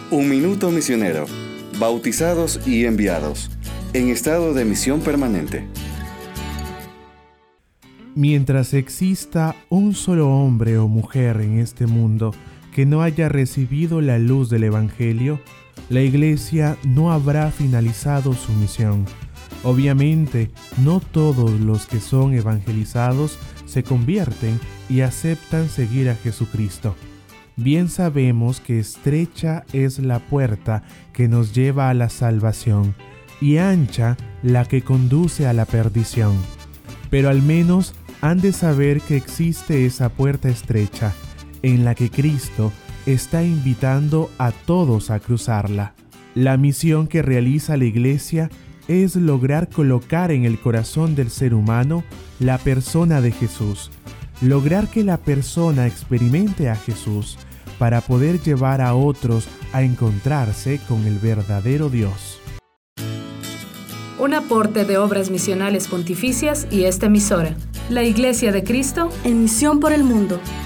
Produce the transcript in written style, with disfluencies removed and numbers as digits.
Un minuto misionero. Bautizados y enviados. En estado de misión permanente. Mientras exista un solo hombre o mujer en este mundo que no haya recibido la luz del Evangelio, la Iglesia no habrá finalizado su misión. Obviamente, no todos los que son evangelizados se convierten y aceptan seguir a Jesucristo. Bien sabemos que estrecha es la puerta que nos lleva a la salvación y ancha la que conduce a la perdición. Pero al menos han de saber que existe esa puerta estrecha en la que Cristo está invitando a todos a cruzarla. La misión que realiza la Iglesia es lograr colocar en el corazón del ser humano la persona de Jesús, lograr que la persona experimente a Jesús para poder llevar a otros a encontrarse con el verdadero Dios. Un aporte de Obras Misionales Pontificias y esta emisora, la Iglesia de Cristo, en misión por el mundo.